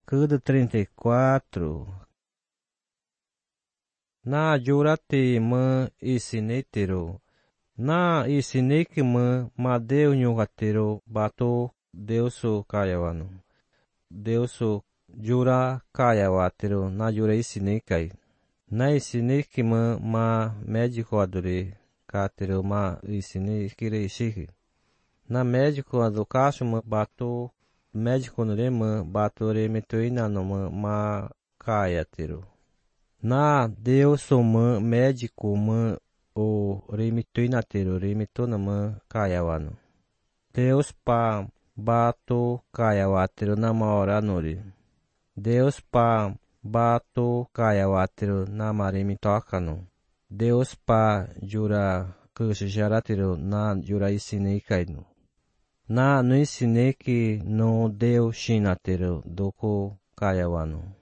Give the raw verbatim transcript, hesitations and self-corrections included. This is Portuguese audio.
Cada trinta e quatro. Na jurate ma isinetero. Na isinek ma madeu nyugatero bato deuso kayawano. Deuso jura kayawatero na jura isinekai. Na isinek ma ma médico adore katero ma isinekire ishiki. Na médico adokashi ma bato médico nurema bato remetoina no ma ma kayatero. Na deuso ma médico ma o remitoinatero remitona ma kayawano. Deus pa bato kayawatero na maora nori. Deus pa bato kayawatero na marimitokano. Deus pa jura kushijaratero na jura isinekaino. Na no isineki no deu shinatero doko kayawano.